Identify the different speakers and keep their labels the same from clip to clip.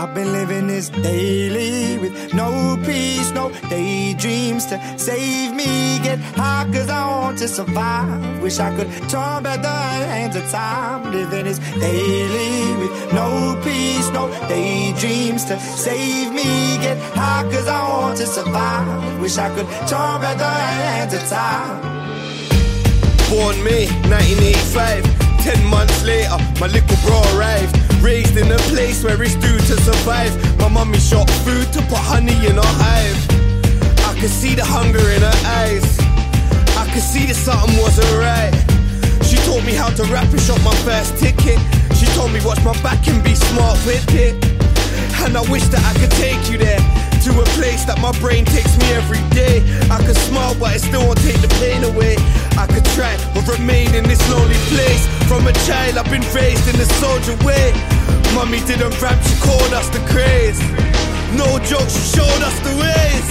Speaker 1: I've been living this daily with no peace, no daydreams to save me. Get high cause I want to survive. Wish I could turn back the hands of time. Living this daily with no peace, no daydreams to save me. Get high cause I want to survive. Wish I could turn back the hands of time.
Speaker 2: Born May 1985, 10 months later, my little bro arrived. Raised in a place where it's due to survive. My mummy shot food to put honey in her hive. I could see the hunger in her eyes. I could see that something wasn't right. She taught me how to rap and shot my first ticket. She told me watch my back and be smart with it. And I wish that I could take you there, to a place that my brain takes me every day. I could smile but it still won't take the pain away. I could try but remain in this lonely place. From a child I've been raised in the soldier way. Mummy didn't rap, she called us the craze. No joke, she showed us the ways.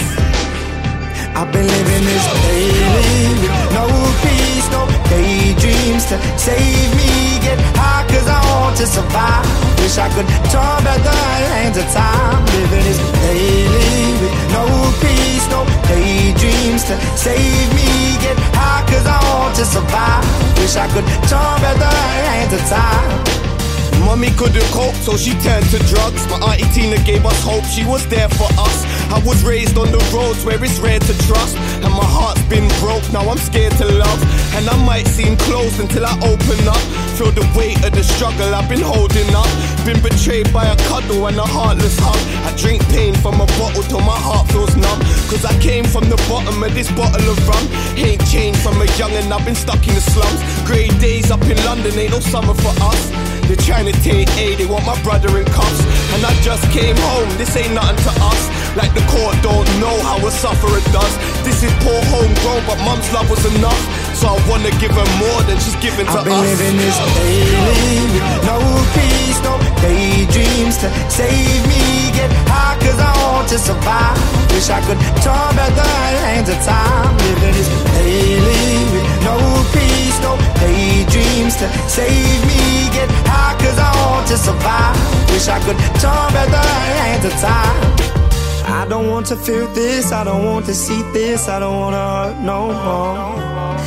Speaker 1: I've been living this daily with no peace, no daydreams to save me. Get high cause I want to survive. Wish I could turn back the hands of time. Living this daily with no peace, no daydreams to save me. Get high cause I want to survive. Wish I could turn back the hands of time.
Speaker 2: Mummy couldn't cope, so she turned to drugs. My auntie Tina gave us hope, she was there for us. I was raised on the roads where it's rare to trust. And my heart's been broke, now I'm scared to love. And I might seem closed until I open up. Feel the weight of the struggle I've been holding up. Been betrayed by a cuddle and a heartless hug. I drink pain from a bottle till my heart feels numb. Cause I came from the bottom of this bottle of rum. Ain't changed from a youngin', I've been stuck in the slums. Grey days up in London, ain't no summer for us. They're trying to take A, they want my brother in cuffs. And I just came home, this ain't nothing to us. Like the court don't know how a sufferer does. This is poor homegrown, but mum's love was enough. So I wanna give her more than she's giving to us.
Speaker 1: I've been living this daily with no peace, no daydreams to save me. Get high cause I want to survive. Wish I could turn back the hands of time. Living this daily with no peace, no daydreams to save me. Get high cause I want to survive. Wish I could turn back the hands of time. I don't want to feel this, I don't want to see this, I don't wanna hurt no more.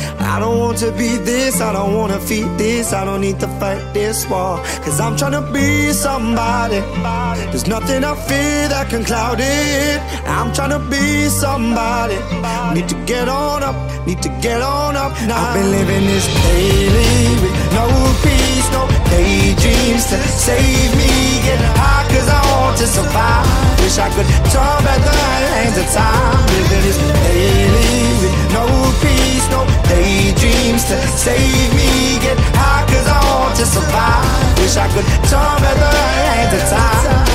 Speaker 1: I don't want to be this, I don't wanna feed this, I don't need to fight this war. Cause I'm trying to be somebody. There's nothing I fear that can cloud it. I'm trying to be somebody. Need to get on up, need to get on up now. I've been living this daily with no peace, no daydreams to save me. Get high cause I want to survive. Wish I could turn back the hands of time. Living this daily with no peace, no daydreams to save me. Get high cause I want to survive. Wish I could turn back the hands of time.